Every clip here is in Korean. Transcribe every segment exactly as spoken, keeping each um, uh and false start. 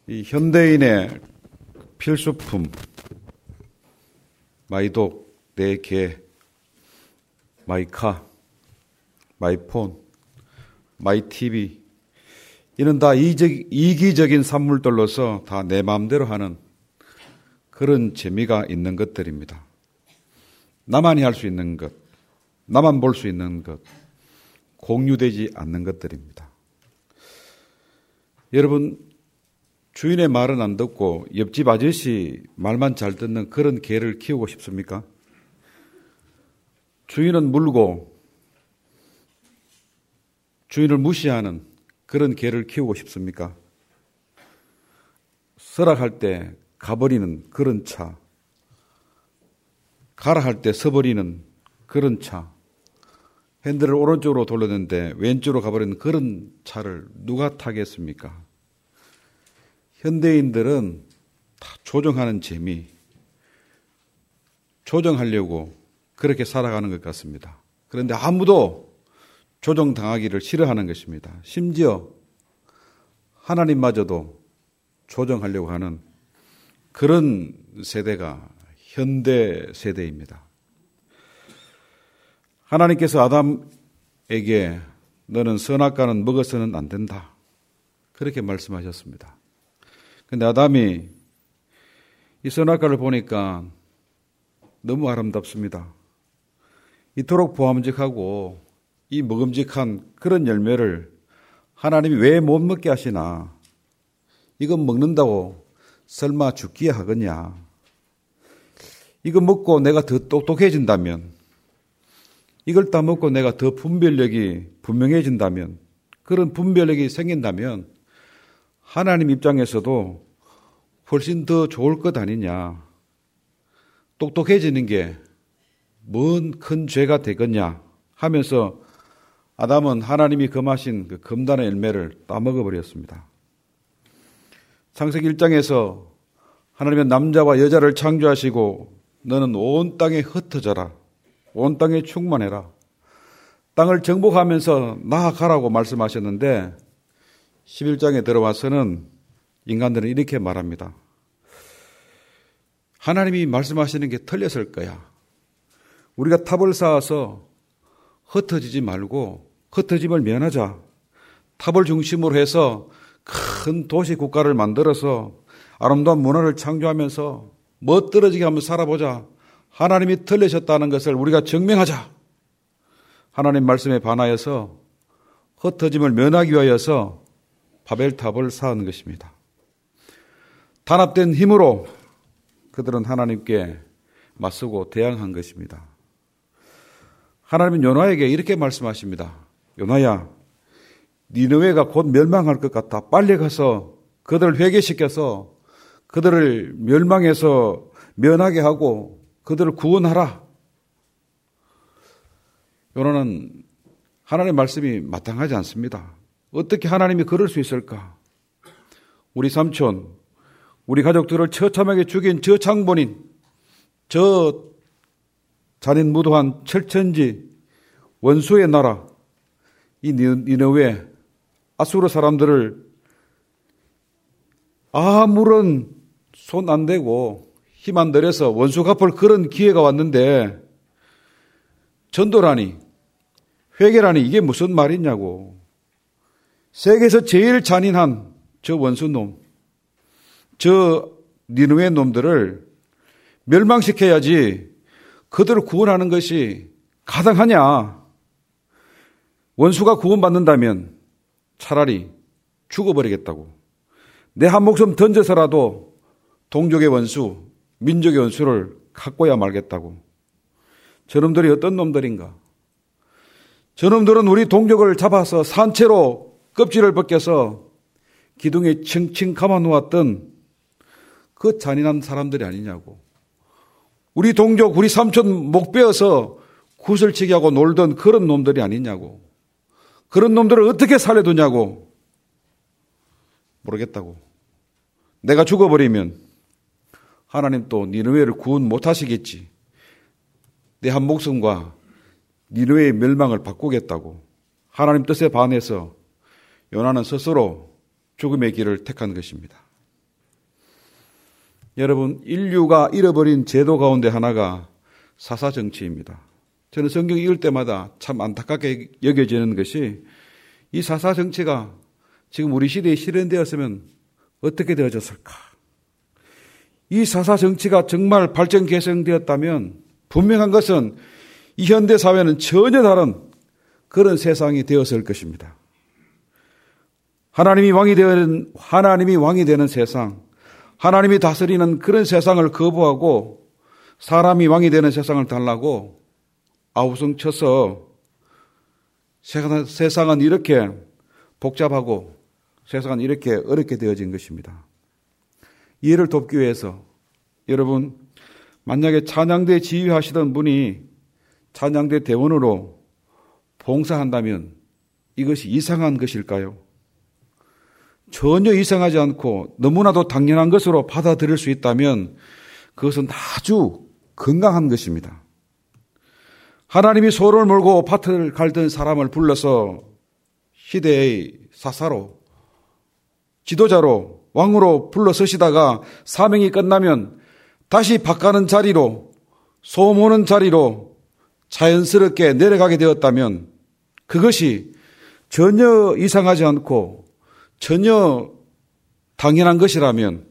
이 현대인의 필수품, 마이독, 내 개, 마이카, 마이폰, 마이티비, 이는 다 이기적인 산물들로서 다 내 마음대로 하는 그런 재미가 있는 것들입니다. 나만이 할 수 있는 것, 나만 볼 수 있는 것, 공유되지 않는 것들입니다. 여러분, 주인의 말은 안 듣고 옆집 아저씨 말만 잘 듣는 그런 개를 키우고 싶습니까? 주인은 물고 주인을 무시하는 그런 개를 키우고 싶습니까? 서락할 때 가버리는 그런 차, 가라 할 때 서버리는 그런 차, 핸들을 오른쪽으로 돌렸는데 왼쪽으로 가버리는 그런 차를 누가 타겠습니까? 현대인들은 다 조정하는 재미, 조정하려고 그렇게 살아가는 것 같습니다. 그런데 아무도 조정당하기를 싫어하는 것입니다. 심지어 하나님마저도 조정하려고 하는 그런 세대가 현대 세대입니다. 하나님께서 아담에게 너는 선악과는 먹어서는 안 된다, 그렇게 말씀하셨습니다. 그런데 아담이 이 선악과를 보니까 너무 아름답습니다. 이토록 보암직하고 이 먹음직한 그런 열매를 하나님이 왜 못 먹게 하시나? 이건 먹는다고 설마 죽기야 하겠냐? 이거 먹고 내가 더 똑똑해진다면, 이걸 다 먹고 내가 더 분별력이 분명해진다면, 그런 분별력이 생긴다면 하나님 입장에서도 훨씬 더 좋을 것 아니냐? 똑똑해지는 게 뭔 큰 죄가 되겠냐 하면서 아담은 하나님이 금하신 그 금단의 열매를 따먹어 버렸습니다. 창세기 일 장에서 하나님은 남자와 여자를 창조하시고 너는 온 땅에 흩어져라, 온 땅에 충만해라, 땅을 정복하면서 나아가라고 말씀하셨는데 십일 장에 들어와서는 인간들은 이렇게 말합니다. 하나님이 말씀하시는 게 틀렸을 거야. 우리가 탑을 쌓아서 흩어지지 말고 흩어짐을 면하자. 탑을 중심으로 해서 큰 도시 국가를 만들어서 아름다운 문화를 창조하면서 멋들어지게 한번 살아보자. 하나님이 틀리셨다는 것을 우리가 증명하자. 하나님 말씀에 반하여서 흩어짐을 면하기 위하여서 바벨탑을 쌓은 것입니다. 단합된 힘으로 그들은 하나님께 맞서고 대항한 것입니다. 하나님은 요나에게 이렇게 말씀하십니다. 요나야, 니느웨가 곧 멸망할 것 같아. 빨리 가서 그들을 회개시켜서 그들을 멸망해서 면하게 하고 그들을 구원하라. 요나는 하나님의 말씀이 마땅하지 않습니다. 어떻게 하나님이 그럴 수 있을까? 우리 삼촌, 우리 가족들을 처참하게 죽인 저 장본인, 저 잔인무도한 철천지 원수의 나라, 이 니느웨 아수르 사람들을 아무런 손 안 대고 힘 안 들여서 원수 갚을 그런 기회가 왔는데 전도라니, 회개라니, 이게 무슨 말이냐고. 세계에서 제일 잔인한 저 원수놈, 저 니느웨 놈들을 멸망시켜야지 그들을 구원하는 것이 가당하냐. 원수가 구원받는다면 차라리 죽어버리겠다고. 내 한 목숨 던져서라도 동족의 원수, 민족의 원수를 갖고야 말겠다고. 저놈들이 어떤 놈들인가? 저놈들은 우리 동족을 잡아서 산채로 껍질을 벗겨서 기둥에 층층 감아놓았던 그 잔인한 사람들이 아니냐고. 우리 동족, 우리 삼촌 목 베어서 구슬치기 하고 놀던 그런 놈들이 아니냐고. 그런 놈들을 어떻게 살려두냐고. 모르겠다고. 내가 죽어버리면 하나님 또 니느웨를 구원 못하시겠지. 내 한 목숨과 니느웨의 멸망을 바꾸겠다고. 하나님 뜻에 반해서 요나는 스스로 죽음의 길을 택한 것입니다. 여러분, 인류가 잃어버린 제도 가운데 하나가 사사정치입니다. 저는 성경 읽을 때마다 참 안타깝게 여겨지는 것이 이 사사정치가 지금 우리 시대에 실현되었으면 어떻게 되어졌을까? 이 사사정치가 정말 발전 개성되었다면 분명한 것은 이 현대 사회는 전혀 다른 그런 세상이 되었을 것입니다. 하나님이 왕이 되는, 하나님이 왕이 되는 세상, 하나님이 다스리는 그런 세상을 거부하고 사람이 왕이 되는 세상을 달라고 아우성쳐서 세상은 이렇게 복잡하고 세상은 이렇게 어렵게 되어진 것입니다. 이해를 돕기 위해서 여러분, 만약에 찬양대 지휘하시던 분이 찬양대 대원으로 봉사한다면 이것이 이상한 것일까요? 전혀 이상하지 않고 너무나도 당연한 것으로 받아들일 수 있다면 그것은 아주 건강한 것입니다. 하나님이 소를 몰고 밭을 갈던 사람을 불러서 시대의 사사로, 지도자로, 왕으로 불러서시다가 사명이 끝나면 다시 밭 가는 자리로, 소 모는 자리로 자연스럽게 내려가게 되었다면 그것이 전혀 이상하지 않고 전혀 당연한 것이라면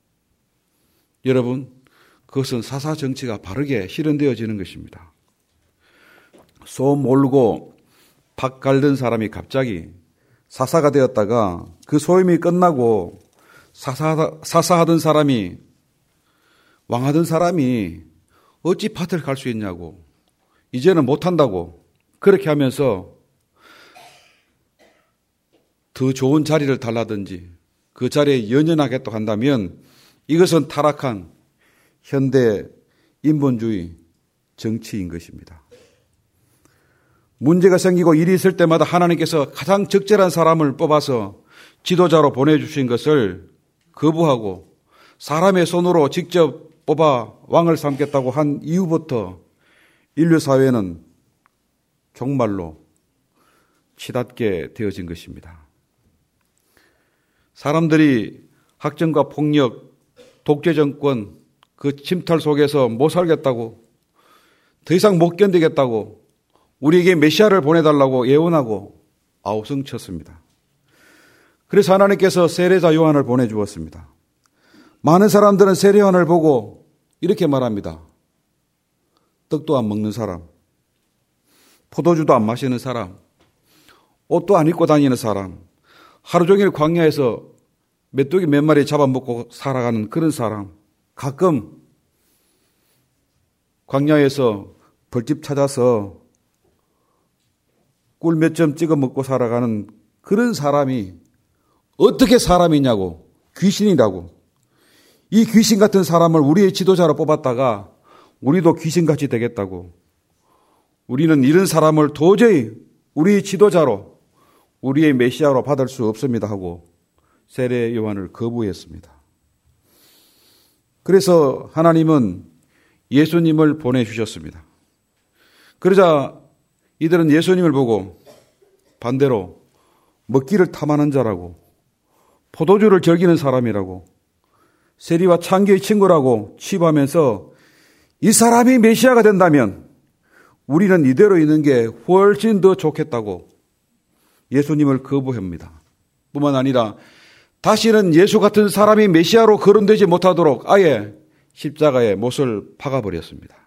여러분, 그것은 사사정치가 바르게 실현되어지는 것입니다. 소 몰고 밭 갈던 사람이 갑자기 사사가 되었다가 그 소임이 끝나고 사사, 사사하던 사람이, 왕하던 사람이 어찌 밭을 갈 수 있냐고, 이제는 못한다고 그렇게 하면서 더 좋은 자리를 달라든지 그 자리에 연연하겠다고 한다면 이것은 타락한 현대 인본주의 정치인 것입니다. 문제가 생기고 일이 있을 때마다 하나님께서 가장 적절한 사람을 뽑아서 지도자로 보내주신 것을 거부하고 사람의 손으로 직접 뽑아 왕을 삼겠다고 한 이후부터 인류 사회는 정말로 치닫게 되어진 것입니다. 사람들이 학정과 폭력, 독재 정권, 그 침탈 속에서 못 살겠다고, 더 이상 못 견디겠다고 우리에게 메시아를 보내달라고 예언하고 아우성쳤습니다. 그래서 하나님께서 세례자 요한을 보내주었습니다. 많은 사람들은 세례 요한을 보고 이렇게 말합니다. 떡도 안 먹는 사람, 포도주도 안 마시는 사람, 옷도 안 입고 다니는 사람, 하루 종일 광야에서 메뚜기 몇 마리 잡아먹고 살아가는 그런 사람, 가끔 광야에서 벌집 찾아서 꿀 몇 점 찍어 먹고 살아가는 그런 사람이 어떻게 사람이냐고, 귀신이라고. 이 귀신 같은 사람을 우리의 지도자로 뽑았다가 우리도 귀신같이 되겠다고. 우리는 이런 사람을 도저히 우리의 지도자로, 우리의 메시아로 받을 수 없습니다 하고 세례 요한을 거부했습니다. 그래서 하나님은 예수님을 보내주셨습니다. 그러자 이들은 예수님을 보고 반대로 먹기를 탐하는 자라고, 포도주를 즐기는 사람이라고, 세리와 창기의 친구라고 취급하면서 이 사람이 메시아가 된다면 우리는 이대로 있는 게 훨씬 더 좋겠다고 예수님을 거부합니다. 뿐만 아니라 다시는 예수 같은 사람이 메시아로 거론되지 못하도록 아예 십자가에 못을 박아버렸습니다.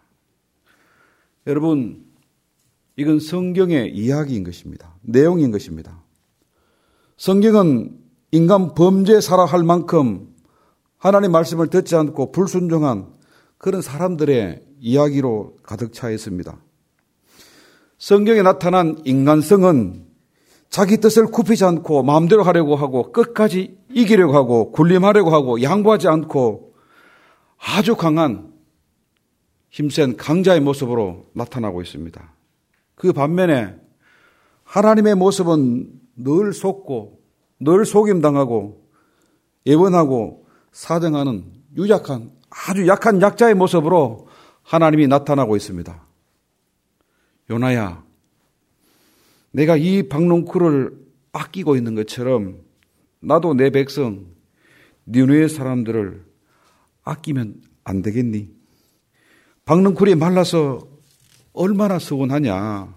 여러분, 이건 성경의 이야기인 것입니다. 내용인 것입니다. 성경은 인간 범죄 살아할 만큼 하나님 말씀을 듣지 않고 불순종한 그런 사람들의 이야기로 가득 차 있습니다. 성경에 나타난 인간성은 자기 뜻을 굽히지 않고 마음대로 하려고 하고 끝까지 이기려고 하고 군림하려고 하고 양보하지 않고 아주 강한 힘센 강자의 모습으로 나타나고 있습니다. 그 반면에 하나님의 모습은 늘 속고 늘 속임당하고 예언하고 사정하는 유약한 아주 약한 약자의 모습으로 하나님이 나타나고 있습니다. 요나야, 내가 이 박농쿨을 아끼고 있는 것처럼 나도 내 백성 니느웨 사람들을 아끼면 안 되겠니? 박넝쿨이 말라서 얼마나 서운하냐.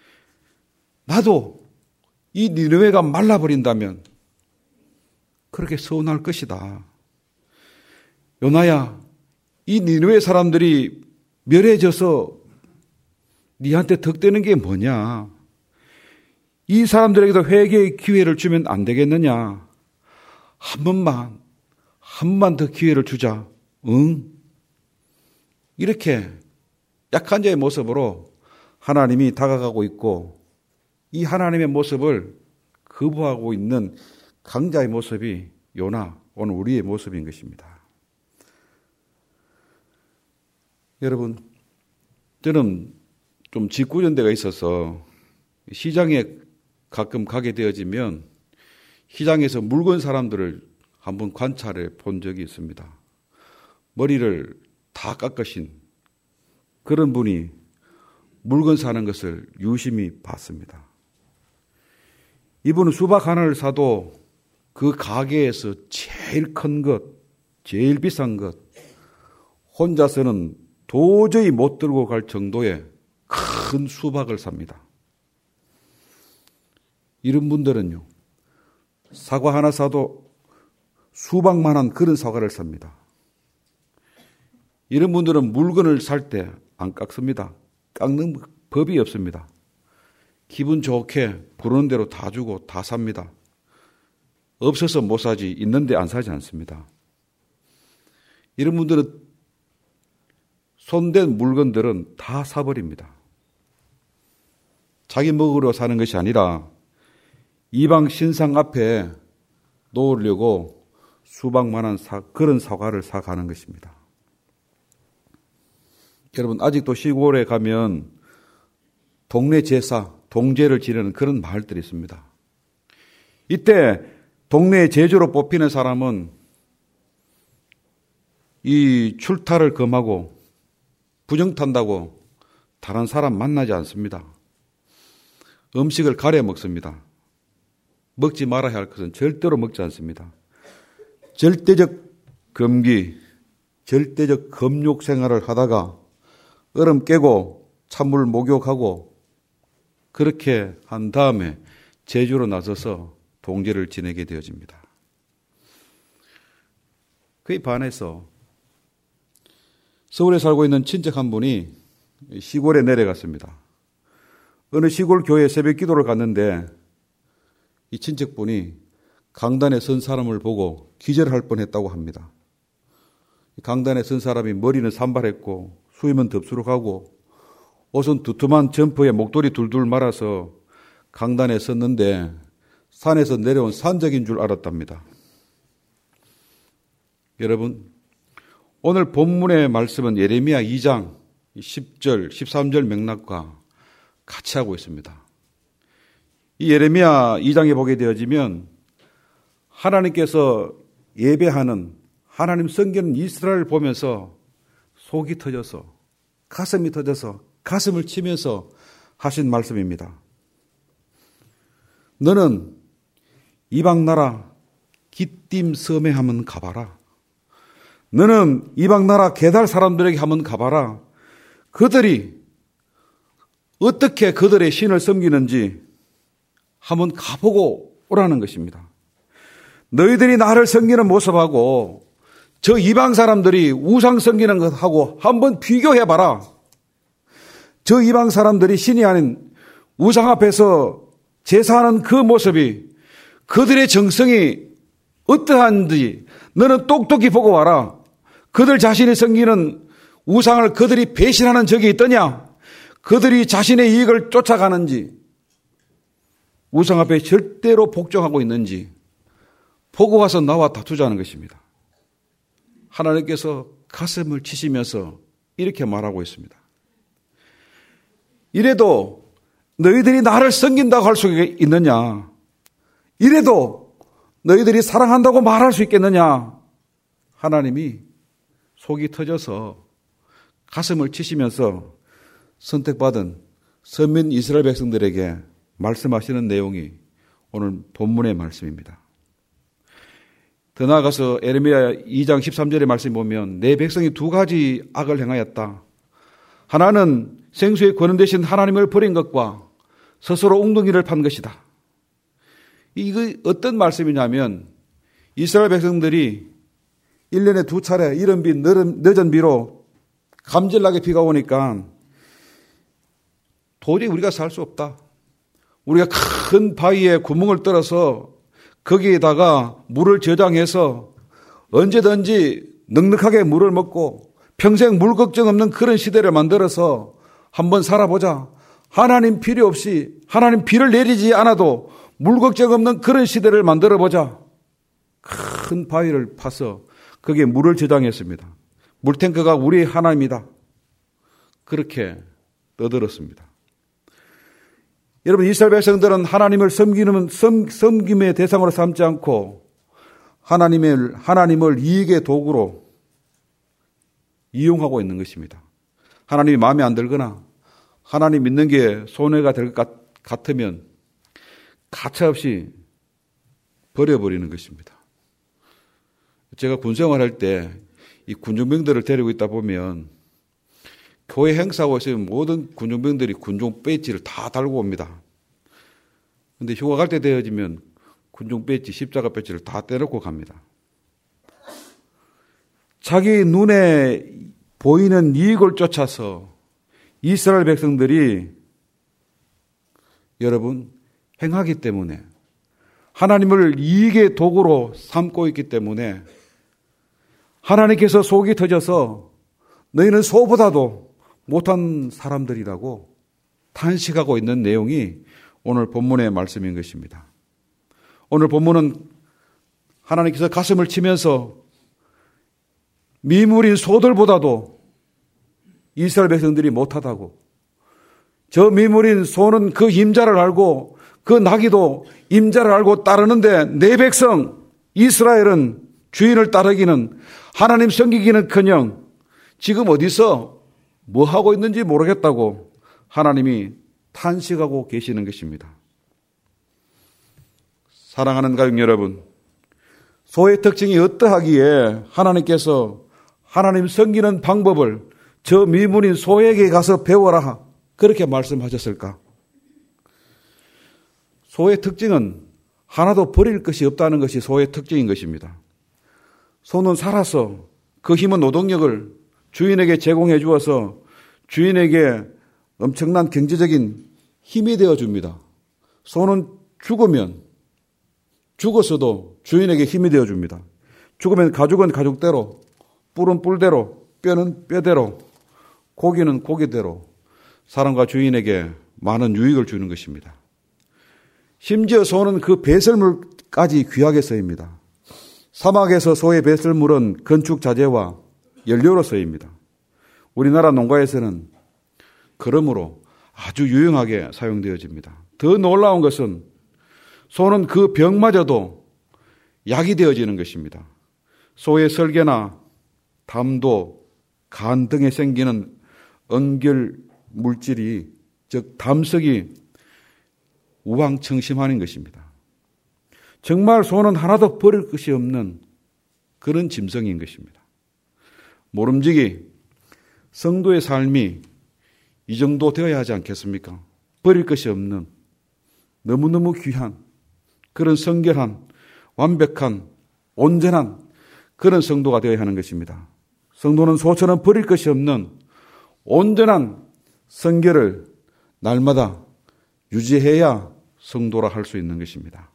나도 이 니느웨가 말라버린다면 그렇게 서운할 것이다. 요나야, 이 니느웨 사람들이 멸해져서 니한테 덕되는 게 뭐냐? 이 사람들에게도 회개의 기회를 주면 안 되겠느냐? 한 번만, 한 번만 더 기회를 주자. 응? 이렇게 약한 자의 모습으로 하나님이 다가가고 있고, 이 하나님의 모습을 거부하고 있는 강자의 모습이 요나, 오늘 우리의 모습인 것입니다. 여러분, 저는 좀 직구전대가 있어서 시장에 가끔 가게 되어지면 시장에서 물건 사람들을 한번 관찰해 본 적이 있습니다. 머리를 다 깎으신 그런 분이 물건 사는 것을 유심히 봤습니다. 이분은 수박 하나를 사도 그 가게에서 제일 큰 것, 제일 비싼 것, 혼자서는 도저히 못 들고 갈 정도의 큰 수박을 삽니다. 이런 분들은요, 사과 하나 사도 수박만한 그런 사과를 삽니다. 이런 분들은 물건을 살 때 안 깎습니다. 깎는 법이 없습니다. 기분 좋게 부르는 대로 다 주고 다 삽니다. 없어서 못 사지, 있는데 안 사지 않습니다. 이런 분들은 손댄 물건들은 다 사버립니다. 자기 먹으러 사는 것이 아니라 이방 신상 앞에 놓으려고 수박만한 사, 그런 사과를 사가는 것입니다. 여러분, 아직도 시골에 가면 동네 제사, 동제를 지내는 그런 마을들이 있습니다. 이때 동네 제주로 뽑히는 사람은 이 출타를 금하고 부정탄다고 다른 사람 만나지 않습니다. 음식을 가려 먹습니다. 먹지 말아야 할 것은 절대로 먹지 않습니다. 절대적 금기, 절대적 금욕 생활을 하다가 얼음 깨고 찬물 목욕하고 그렇게 한 다음에 제주로 나서서 동제를 지내게 되어집니다. 그에 반해서 서울에 살고 있는 친척 한 분이 시골에 내려갔습니다. 어느 시골 교회에 새벽 기도를 갔는데 이 친척분이 강단에 선 사람을 보고 기절할 뻔했다고 합니다. 강단에 선 사람이 머리는 산발했고 수염은 덥수룩하고 옷은 두툼한 점퍼에 목도리 둘둘 말아서 강단에 섰는데 산에서 내려온 산적인 줄 알았답니다. 여러분, 오늘 본문의 말씀은 예레미야 이 장 십 절, 십삼 절 맥락과 같이 하고 있습니다. 이 예레미야 이 장에 보게 되어지면 하나님께서 예배하는 하나님 섬기는 이스라엘을 보면서 속이 터져서 가슴이 터져서 가슴을 치면서 하신 말씀입니다. 너는 이방 나라 기띔 섬에 한번 가봐라. 너는 이방 나라 게달 사람들에게 한번 가봐라. 그들이 어떻게 그들의 신을 섬기는지 한번 가보고 오라는 것입니다. 너희들이 나를 섬기는 모습하고 저 이방 사람들이 우상 섬기는 것하고 한번 비교해봐라. 저 이방 사람들이 신이 아닌 우상 앞에서 제사하는 그 모습이 그들의 정성이 어떠한지 너는 똑똑히 보고 와라. 그들 자신이 섬기는 우상을 그들이 배신하는 적이 있더냐? 그들이 자신의 이익을 쫓아가는지 우상 앞에 절대로 복종하고 있는지 보고 와서 나와 다투자는 것입니다. 하나님께서 가슴을 치시면서 이렇게 말하고 있습니다. 이래도 너희들이 나를 섬긴다고 할 수 있느냐? 이래도 너희들이 사랑한다고 말할 수 있겠느냐? 하나님이 속이 터져서 가슴을 치시면서 선택받은 선민 이스라엘 백성들에게 말씀하시는 내용이 오늘 본문의 말씀입니다. 더 나아가서 에레미야 이 장 십삼 절의 말씀 보면 내 백성이 두 가지 악을 행하였다. 하나는 생수의 권능 되신 하나님을 버린 것과 스스로 웅덩이를 판 것이다. 이거 어떤 말씀이냐면 이스라엘 백성들이 일 년에 두 차례 이른 비 늦은 비로 감질나게 비가 오니까 도저히 우리가 살 수 없다. 우리가 큰 바위에 구멍을 뚫어서 거기에다가 물을 저장해서 언제든지 넉넉하게 물을 먹고 평생 물 걱정 없는 그런 시대를 만들어서 한번 살아보자. 하나님 필요 없이 하나님 비를 내리지 않아도 물 걱정 없는 그런 시대를 만들어보자. 큰 바위를 파서 거기에 물을 저장했습니다. 물탱크가 우리 하나님이다. 그렇게 떠들었습니다. 여러분, 이스라엘 백성들은 하나님을 섬기는, 섬, 섬김의 대상으로 삼지 않고 하나님을, 하나님을 이익의 도구로 이용하고 있는 것입니다. 하나님이 마음에 안 들거나 하나님 믿는 게 손해가 될 것 같으면 가차없이 버려버리는 것입니다. 제가 군생활할 때 이 군중병들을 데리고 있다 보면 교회 행사하고 있으면 모든 군중병들이 군중 배지를 다 달고 옵니다. 그런데 휴가 갈 때 되어지면 군중 배지, 십자가 배지를 다 떼놓고 갑니다. 자기 눈에 보이는 이익을 쫓아서 이스라엘 백성들이 여러분 행하기 때문에 하나님을 이익의 도구로 삼고 있기 때문에 하나님께서 속이 터져서 너희는 소보다도 못한 사람들이라고 탄식하고 있는 내용이 오늘 본문의 말씀인 것입니다. 오늘 본문은 하나님께서 가슴을 치면서 미물인 소들보다도 이스라엘 백성들이 못하다고, 저 미물인 소는 그 임자를 알고 그 나귀도 임자를 알고 따르는데 내 백성 이스라엘은 주인을 따르기는 하나님 섬기기는커녕 지금 어디서 뭐 하고 있는지 모르겠다고 하나님이 탄식하고 계시는 것입니다. 사랑하는 가족 여러분, 소의 특징이 어떠하기에 하나님께서 하나님 섬기는 방법을 저 미문인 소에게 가서 배워라 그렇게 말씀하셨을까? 소의 특징은 하나도 버릴 것이 없다는 것이 소의 특징인 것입니다. 소는 살아서 그 힘은 노동력을 주인에게 제공해 주어서 주인에게 엄청난 경제적인 힘이 되어 줍니다. 소는 죽으면 죽었어도 주인에게 힘이 되어 줍니다. 죽으면 가죽은 가죽대로, 뿔은 뿔대로, 뼈는 뼈대로, 고기는 고기대로 사람과 주인에게 많은 유익을 주는 것입니다. 심지어 소는 그 배설물까지 귀하게 쓰입니다. 사막에서 소의 배설물은 건축 자재와 연료로 쓰입니다. 우리나라 농가에서는 그러므로 아주 유용하게 사용되어집니다. 더 놀라운 것은 소는 그 병마저도 약이 되어지는 것입니다. 소의 설계나 담도, 간 등에 생기는 응결 물질이, 즉 담석이 우황청심하는 것입니다. 정말 소는 하나도 버릴 것이 없는 그런 짐승인 것입니다. 모름지기 성도의 삶이 이 정도 되어야 하지 않겠습니까? 버릴 것이 없는 너무너무 귀한 그런 성결한 완벽한 온전한 그런 성도가 되어야 하는 것입니다. 성도는 소처럼 버릴 것이 없는 온전한 성결을 날마다 유지해야 성도라 할 수 있는 것입니다.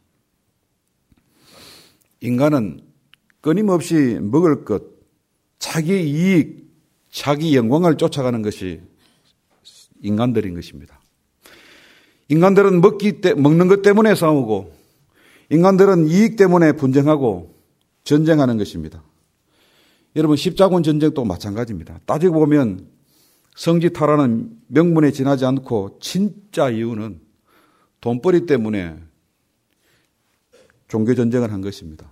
인간은 끊임없이 먹을 것, 자기 이익, 자기 영광을 쫓아가는 것이 인간들인 것입니다. 인간들은 먹기 때, 먹는 것 때문에 싸우고, 인간들은 이익 때문에 분쟁하고 전쟁하는 것입니다. 여러분, 십자군 전쟁도 마찬가지입니다. 따지고 보면 성지 탈환은 명분에 지나지 않고 진짜 이유는 돈벌이 때문에 종교 전쟁을 한 것입니다.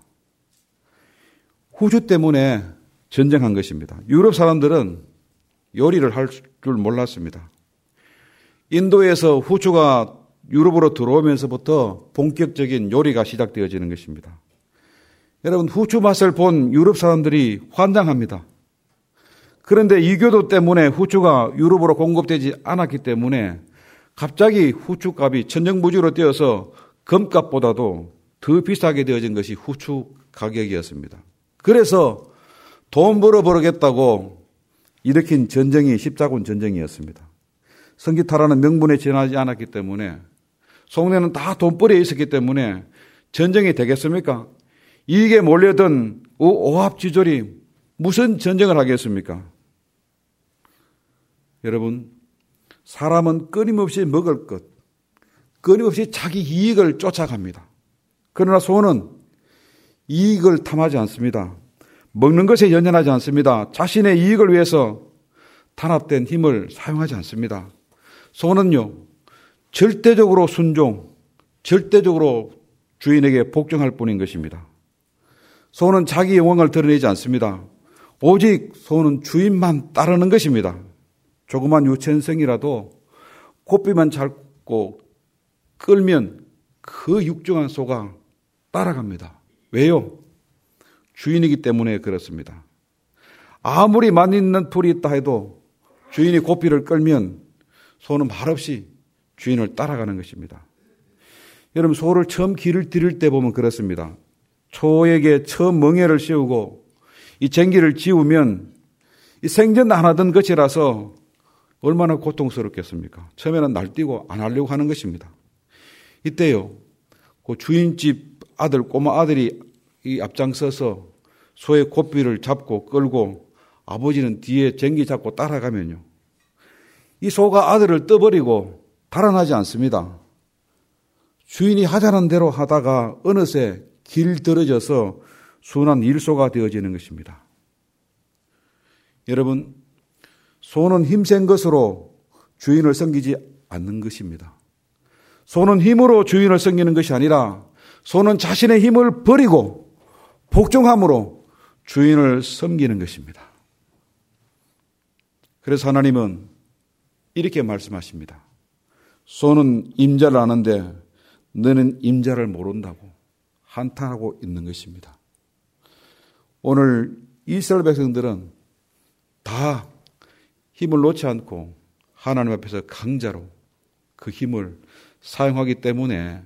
후주 때문에 전쟁한 것입니다. 유럽 사람들은 요리를 할 줄 몰랐습니다. 인도에서 후추가 유럽으로 들어오면서부터 본격적인 요리가 시작되어지는 것입니다. 여러분, 후추 맛을 본 유럽 사람들이 환장합니다. 그런데 이교도 때문에 후추가 유럽으로 공급되지 않았기 때문에 갑자기 후추 값이 천정부지로 뛰어서 금값보다도 더 비싸게 되어진 것이 후추 가격이었습니다. 그래서 돈 벌어 버리겠다고 일으킨 전쟁이 십자군 전쟁이었습니다. 성기타라는 명분에 지나지 않았기 때문에 속내는 다 돈벌이에 있었기 때문에 전쟁이 되겠습니까? 이익에 몰려든 오합지졸이 무슨 전쟁을 하겠습니까? 여러분, 사람은 끊임없이 먹을 것, 끊임없이 자기 이익을 쫓아갑니다. 그러나 소는 이익을 탐하지 않습니다. 먹는 것에 연연하지 않습니다. 자신의 이익을 위해서 탄압된 힘을 사용하지 않습니다. 소는요, 절대적으로 순종, 절대적으로 주인에게 복종할 뿐인 것입니다. 소는 자기 영광을 드러내지 않습니다. 오직 소는 주인만 따르는 것입니다. 조그만 유치원생이라도 고삐만 잡고 끌면 그 육중한 소가 따라갑니다. 왜요? 주인이기 때문에 그렇습니다. 아무리 맛있는 풀이 있다 해도 주인이 고삐를 끌면 소는 말없이 주인을 따라가는 것입니다. 여러분, 소를 처음 길을 들일 때 보면 그렇습니다. 소에게 처음 멍에를 씌우고 이 쟁기를 지우면 이 생전 안 하던 것이라서 얼마나 고통스럽겠습니까? 처음에는 날뛰고 안 하려고 하는 것입니다. 이때요, 그 주인집 아들, 꼬마 아들이 이 앞장서서 소의 고삐를 잡고 끌고 아버지는 뒤에 쟁기 잡고 따라가면요, 이 소가 아들을 떠버리고 달아나지 않습니다. 주인이 하자는 대로 하다가 어느새 길들어져서 순한 일소가 되어지는 것입니다. 여러분, 소는 힘센 것으로 주인을 섬기지 않는 것입니다. 소는 힘으로 주인을 섬기는 것이 아니라 소는 자신의 힘을 버리고 복종함으로 주인을 섬기는 것입니다. 그래서 하나님은 이렇게 말씀하십니다. 소는 임자를 아는데 너는 임자를 모른다고 한탄하고 있는 것입니다. 오늘 이스라엘 백성들은 다 힘을 놓지 않고 하나님 앞에서 강자로 그 힘을 사용하기 때문에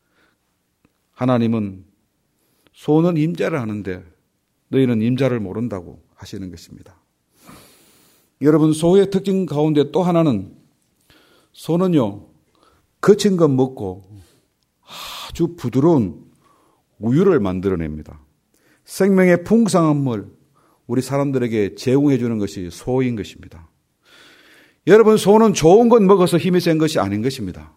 하나님은 소는 임자를 아는데 너희는 임자를 모른다고 하시는 것입니다. 여러분, 소의 특징 가운데 또 하나는 소는요, 거친 것 먹고 아주 부드러운 우유를 만들어냅니다. 생명의 풍성함을 우리 사람들에게 제공해 주는 것이 소인 것입니다. 여러분, 소는 좋은 것 먹어서 힘이 센 것이 아닌 것입니다.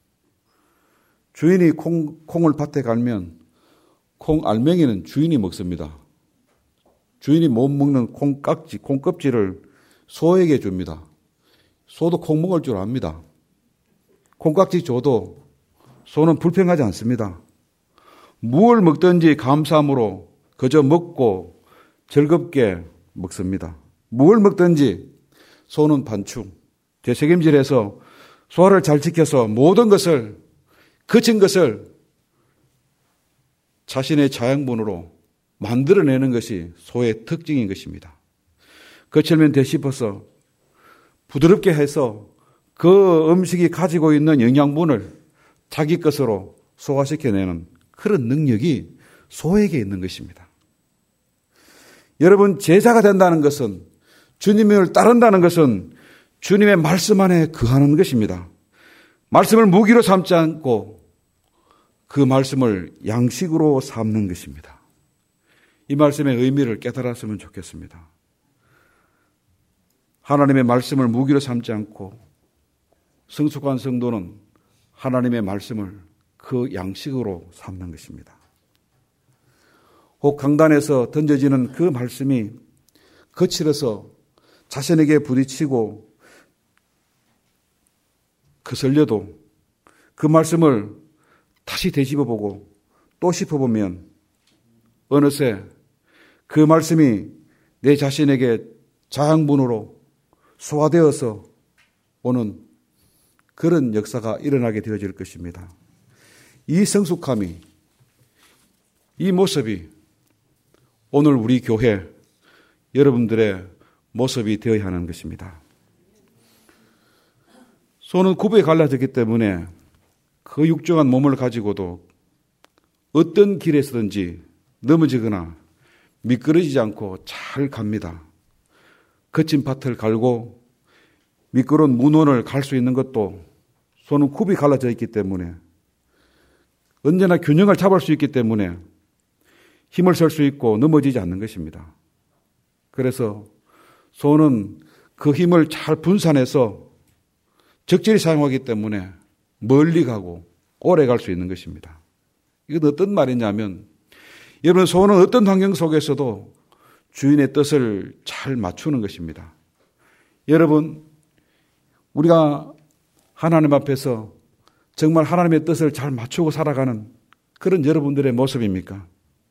주인이 콩, 콩을 밭에 갈면 콩 알맹이는 주인이 먹습니다. 주인이 못 먹는 콩깍지, 콩껍질을 소에게 줍니다. 소도 콩 먹을 줄 압니다. 콩깍지 줘도 소는 불평하지 않습니다. 무엇을 먹든지 감사함으로 그저 먹고 즐겁게 먹습니다. 무엇을 먹든지 소는 반충, 되책임질해서 소화를 잘 지켜서 모든 것을, 거친 것을 자신의 자양분으로 만들어내는 것이 소의 특징인 것입니다. 거칠면 돼 싶어서 부드럽게 해서 그 음식이 가지고 있는 영양분을 자기 것으로 소화시켜내는 그런 능력이 소에게 있는 것입니다. 여러분, 제자가 된다는 것은, 주님을 따른다는 것은 주님의 말씀 안에 거하는 것입니다. 말씀을 무기로 삼지 않고 그 말씀을 양식으로 삼는 것입니다. 이 말씀의 의미를 깨달았으면 좋겠습니다. 하나님의 말씀을 무기로 삼지 않고 성숙한 성도는 하나님의 말씀을 그 양식으로 삼는 것입니다. 혹 강단에서 던져지는 그 말씀이 거칠어서 자신에게 부딪히고 거슬려도 그 말씀을 다시 되짚어보고 또 짚어보면 어느새 그 말씀이 내 자신에게 자양분으로 소화되어서 오는 그런 역사가 일어나게 되어질 것입니다. 이 성숙함이, 이 모습이 오늘 우리 교회 여러분들의 모습이 되어야 하는 것입니다. 손은 굽에 갈라졌기 때문에 그 육중한 몸을 가지고도 어떤 길에서든지 넘어지거나 미끄러지지 않고 잘 갑니다. 거친 밭을 갈고 미끄러운 문원을 갈 수 있는 것도 손은 굽이 갈라져 있기 때문에 언제나 균형을 잡을 수 있기 때문에 힘을 쓸 수 있고 넘어지지 않는 것입니다. 그래서 손은 그 힘을 잘 분산해서 적절히 사용하기 때문에 멀리 가고 오래 갈 수 있는 것입니다. 이건 어떤 말이냐면 여러분 손은 어떤 환경 속에서도 주인의 뜻을 잘 맞추는 것입니다. 여러분 우리가 하나님 앞에서 정말 하나님의 뜻을 잘 맞추고 살아가는 그런 여러분들의 모습입니까?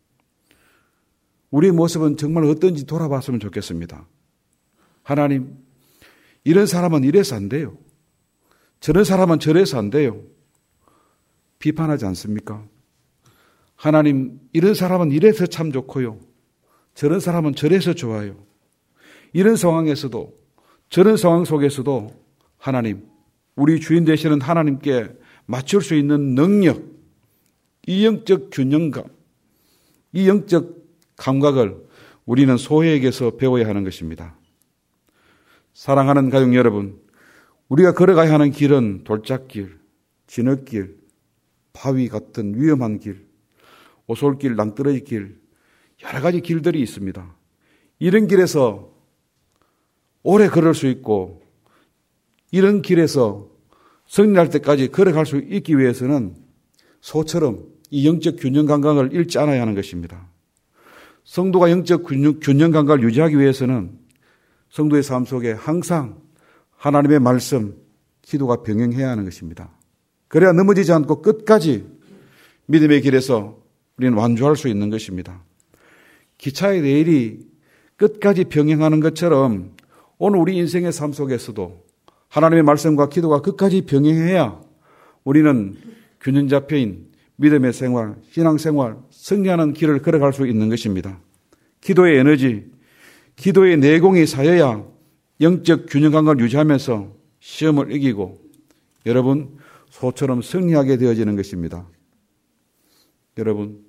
우리의 모습은 정말 어떤지 돌아봤으면 좋겠습니다. 하나님, 이런 사람은 이래서 안 돼요. 저런 사람은 저래서 안 돼요. 비판하지 않습니까? 하나님, 이런 사람은 이래서 참 좋고요. 저런 사람은 저래서 좋아요. 이런 상황에서도 저런 상황 속에서도 하나님, 우리 주인 되시는 하나님께 맞출 수 있는 능력, 이 영적 균형감, 이 영적 감각을 우리는 소혜에게서 배워야 하는 것입니다. 사랑하는 가족 여러분, 우리가 걸어가야 하는 길은 돌짝길, 진흙길, 바위 같은 위험한 길, 오솔길, 낭떠러지 길, 여러 가지 길들이 있습니다. 이런 길에서 오래 걸을 수 있고 이런 길에서 승리할 때까지 걸어갈 수 있기 위해서는 소처럼 이 영적 균형 감각을 잃지 않아야 하는 것입니다. 성도가 영적 균형, 균형 감각을 유지하기 위해서는 성도의 삶 속에 항상 하나님의 말씀, 기도가 병행해야 하는 것입니다. 그래야 넘어지지 않고 끝까지 믿음의 길에서 우리는 완주할 수 있는 것입니다. 기차의 레일이 끝까지 병행하는 것처럼 오늘 우리 인생의 삶 속에서도 하나님의 말씀과 기도가 끝까지 병행해야 우리는 균형 잡혀인 믿음의 생활, 신앙생활, 승리하는 길을 걸어갈 수 있는 것입니다. 기도의 에너지, 기도의 내공이 쌓여야 영적 균형 감각을 유지하면서 시험을 이기고 여러분 소처럼 승리하게 되어지는 것입니다. 여러분,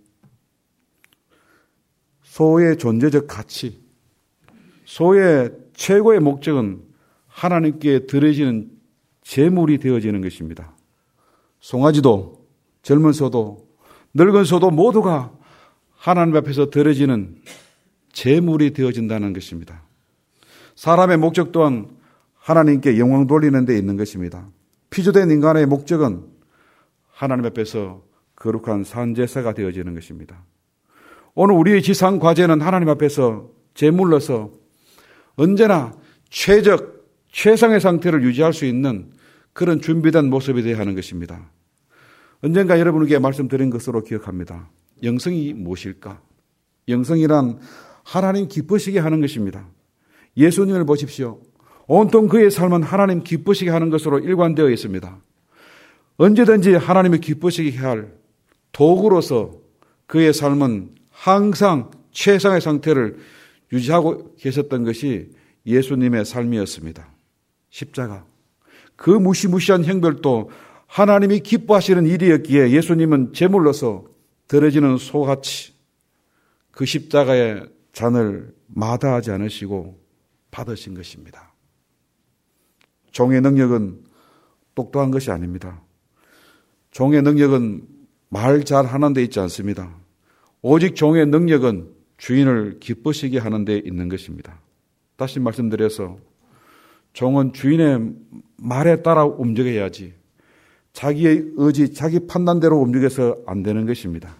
소의 존재적 가치, 소의 최고의 목적은 하나님께 드려지는 제물이 되어지는 것입니다. 송아지도 젊은 소도 늙은 소도 모두가 하나님 앞에서 드려지는 제물이 되어진다는 것입니다. 사람의 목적 또한 하나님께 영광 돌리는 데 있는 것입니다. 피조된 인간의 목적은 하나님 앞에서 거룩한 산제사가 되어지는 것입니다. 오늘 우리의 지상 과제는 하나님 앞에서 제물로서 언제나 최적, 최상의 상태를 유지할 수 있는 그런 준비된 모습이 되어야 하는 것입니다. 언젠가 여러분에게 말씀드린 것으로 기억합니다. 영성이 무엇일까? 영성이란 하나님 기쁘시게 하는 것입니다. 예수님을 보십시오. 온통 그의 삶은 하나님 기쁘시게 하는 것으로 일관되어 있습니다. 언제든지 하나님을 기쁘시게 할 도구로서 그의 삶은 항상 최상의 상태를 유지하고 계셨던 것이 예수님의 삶이었습니다. 십자가. 그 무시무시한 형벌도 하나님이 기뻐하시는 일이었기에 예수님은 제물로서 드려지는 소같이 그 십자가의 잔을 마다하지 않으시고 받으신 것입니다. 종의 능력은 똑똑한 것이 아닙니다. 종의 능력은 말 잘하는 데 있지 않습니다. 오직 종의 능력은 주인을 기쁘시게 하는 데 있는 것입니다. 다시 말씀드려서 종은 주인의 말에 따라 움직여야지 자기의 의지, 자기 판단대로 움직여서 안 되는 것입니다.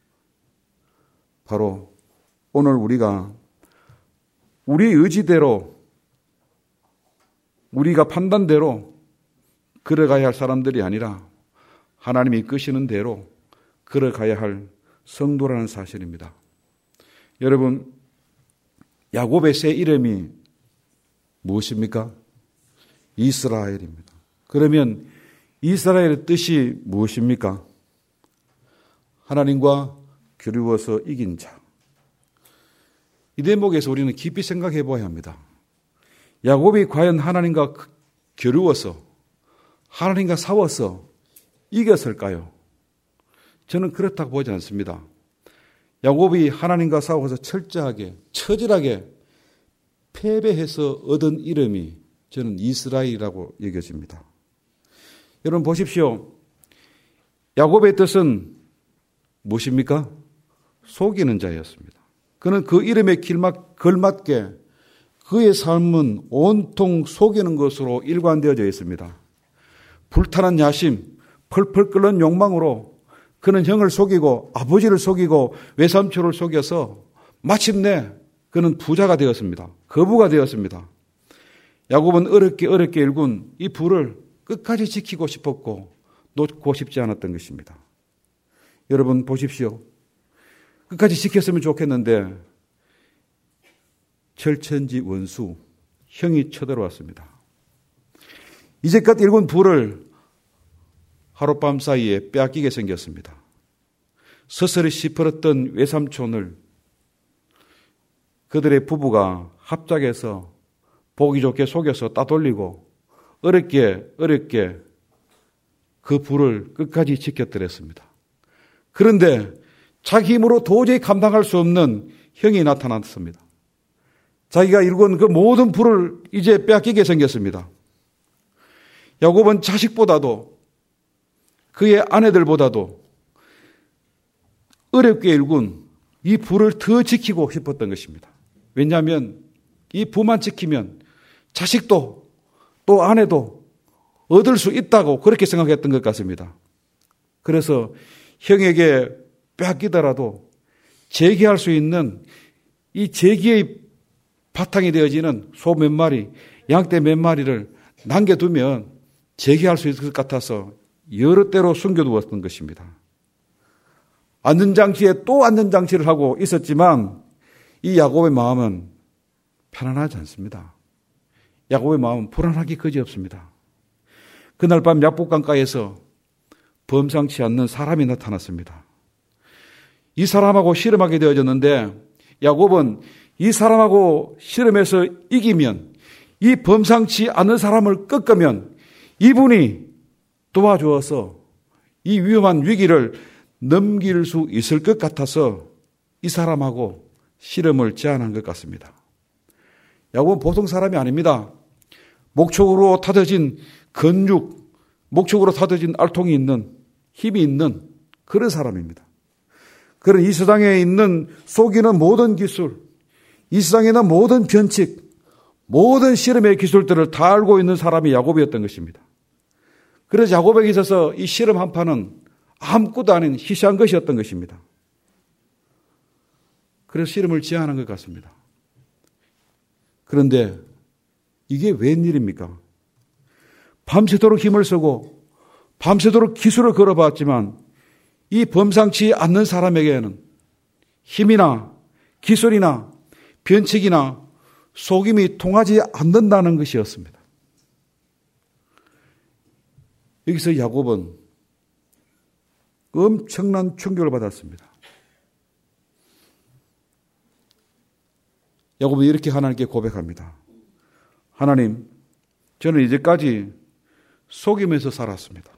바로 오늘 우리가 우리 의지대로 우리가 판단대로 걸어가야 할 사람들이 아니라 하나님이 이끄시는 대로 걸어가야 할 성도라는 사실입니다. 여러분, 야곱의 새 이름이 무엇입니까? 이스라엘입니다. 그러면 이스라엘의 뜻이 무엇입니까? 하나님과 겨루어서 이긴 자. 이 대목에서 우리는 깊이 생각해 보아야 합니다. 야곱이 과연 하나님과 겨루어서 하나님과 싸워서 이겼을까요? 저는 그렇다고 보지 않습니다. 야곱이 하나님과 싸워서 철저하게 처절하게 패배해서 얻은 이름이 저는 이스라엘이라고 여겨집니다. 여러분 보십시오. 야곱의 뜻은 무엇입니까? 속이는 자였습니다. 그는 그 이름에 길막, 걸맞게 그의 삶은 온통 속이는 것으로 일관되어져 있습니다. 불타는 야심, 펄펄 끓는 욕망으로 그는 형을 속이고 아버지를 속이고 외삼촌을 속여서 마침내 그는 부자가 되었습니다. 거부가 되었습니다. 야곱은 어렵게 어렵게 일군 이 부를 끝까지 지키고 싶었고 놓고 싶지 않았던 것입니다. 여러분 보십시오. 끝까지 지켰으면 좋겠는데 철천지 원수 형이 쳐들어왔습니다. 이제껏 일군 부를 하룻밤 사이에 빼앗기게 생겼습니다. 서서히 시퍼렀던 외삼촌을 그들의 부부가 합작해서 보기 좋게 속여서 따돌리고 어렵게 어렵게 그 부를 끝까지 지켜드렸습니다. 그런데 자기 힘으로 도저히 감당할 수 없는 형이 나타났습니다. 자기가 일군 그 모든 부를 이제 빼앗기게 생겼습니다. 야곱은 자식보다도 그의 아내들보다도 어렵게 일군 이 부를 더 지키고 싶었던 것입니다. 왜냐하면 이 부만 지키면 자식도 또 아내도 얻을 수 있다고 그렇게 생각했던 것 같습니다. 그래서 형에게 빼앗기더라도 재기할 수 있는 이 재기의 바탕이 되어지는 소 몇 마리, 양떼 몇 마리를 남겨두면 재기할 수 있을 것 같아서 여러 때로 숨겨두었던 것입니다. 안전장치에 또 안전장치를 하고 있었지만 이 야곱의 마음은 편안하지 않습니다. 야곱의 마음은 불안하기 그지없습니다. 그날 밤 약복강가에서 범상치 않는 사람이 나타났습니다. 이 사람하고 씨름하게 되어졌는데 야곱은 이 사람하고 씨름해서 이기면 이 범상치 않은 사람을 꺾으면 이분이 도와주어서 이 위험한 위기를 넘길 수 있을 것 같아서 이 사람하고 씨름을 제안한 것 같습니다. 야곱은 보통 사람이 아닙니다. 목촉으로 타들어진 근육, 목촉으로 타들어진 알통이 있는 힘이 있는 그런 사람입니다. 그런 이 세상에 있는 속이는 모든 기술, 이 세상에 있는 모든 변칙, 모든 씨름의 기술들을 다 알고 있는 사람이 야곱이었던 것입니다. 그래서 야곱에게 있어서 이 씨름 한 판은 아무것도 아닌 희시한 것이었던 것입니다. 그래서 씨름을 제안한 것 같습니다. 그런데 이게 웬일입니까? 밤새도록 힘을 쓰고 밤새도록 기술을 걸어봤지만 이 범상치 않는 사람에게는 힘이나 기술이나 변칙이나 속임이 통하지 않는다는 것이었습니다. 여기서 야곱은 엄청난 충격을 받았습니다. 야곱은 이렇게 하나님께 고백합니다. 하나님, 저는 이제까지 속이면서 살았습니다.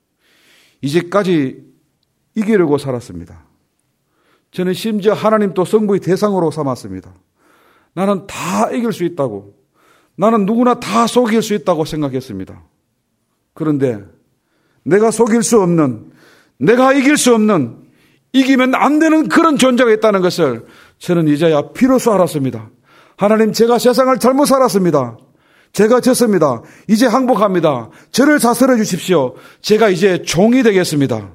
이제까지 이기려고 살았습니다. 저는 심지어 하나님 또 성부의 대상으로 삼았습니다. 나는 다 이길 수 있다고, 나는 누구나 다 속일 수 있다고 생각했습니다. 그런데 내가 속일 수 없는, 내가 이길 수 없는, 이기면 안 되는 그런 존재가 있다는 것을 저는 이제야 비로소 알았습니다. 하나님, 제가 세상을 잘못 살았습니다. 제가 졌습니다. 이제 항복합니다. 저를 다스려 주십시오. 제가 이제 종이 되겠습니다.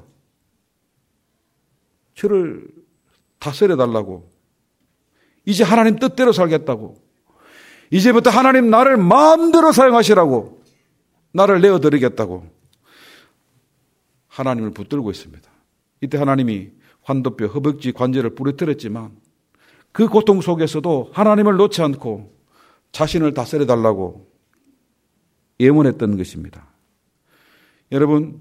저를 다스려 달라고. 이제 하나님 뜻대로 살겠다고. 이제부터 하나님 나를 마음대로 사용하시라고. 나를 내어드리겠다고. 하나님을 붙들고 있습니다. 이때 하나님이 환도뼈, 허벅지 관절을 부러뜨렸지만 그 고통 속에서도 하나님을 놓지 않고 자신을 다스려 달라고 예언했던 것입니다. 여러분,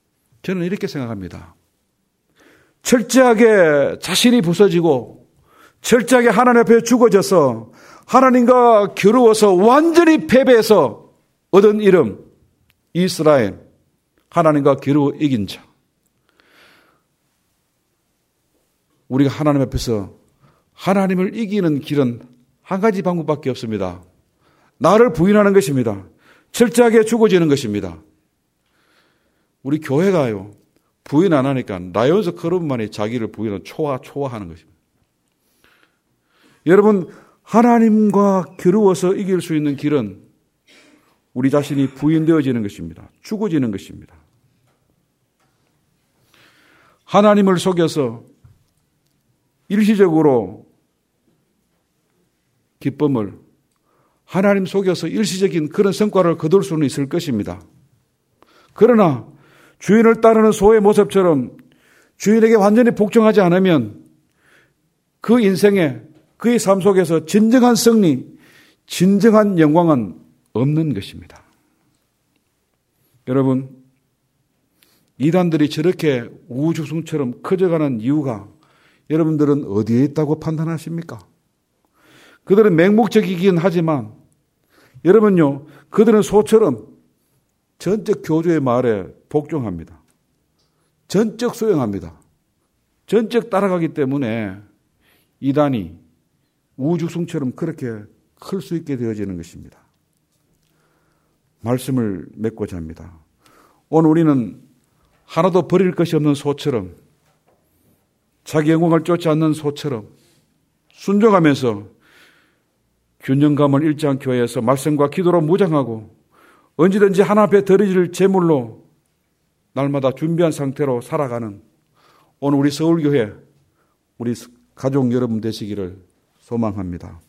저는 이렇게 생각합니다. 철저하게 자신이 부서지고 철저하게 하나님 앞에 죽어져서 하나님과 겨루어서 완전히 패배해서 얻은 이름, 이스라엘, 하나님과 겨루어 이긴 자. 우리가 하나님 앞에서 하나님을 이기는 길은 한 가지 방법밖에 없습니다. 나를 부인하는 것입니다. 철저하게 죽어지는 것입니다. 우리 교회가요, 부인 안 하니까 라이온스 클럽만이 자기를 부인하는 초화, 초화하는 것입니다. 여러분, 하나님과 겨루어서 이길 수 있는 길은 우리 자신이 부인되어지는 것입니다. 죽어지는 것입니다. 하나님을 속여서 일시적으로 기쁨을, 하나님 속여서 일시적인 그런 성과를 거둘 수는 있을 것입니다. 그러나 주인을 따르는 소의 모습처럼 주인에게 완전히 복종하지 않으면 그 인생에, 그의 삶 속에서 진정한 승리, 진정한 영광은 없는 것입니다. 여러분, 이단들이 저렇게 우주승처럼 커져가는 이유가 여러분들은 어디에 있다고 판단하십니까? 그들은 맹목적이긴 하지만 여러분요, 그들은 소처럼 전적 교주의 말에 복종합니다. 전적 수용합니다. 전적 따라가기 때문에 이단이 우주승처럼 그렇게 클 수 있게 되어지는 것입니다. 말씀을 맺고자 합니다. 오늘 우리는 하나도 버릴 것이 없는 소처럼, 자기 영광을 쫓지 않는 소처럼 순종하면서 균형감을 잃지 않기 위해서 말씀과 기도로 무장하고 언제든지 하나 앞에 드려질 제물로 날마다 준비한 상태로 살아가는 오늘 우리 서울교회, 우리 가족 여러분 되시기를 소망합니다.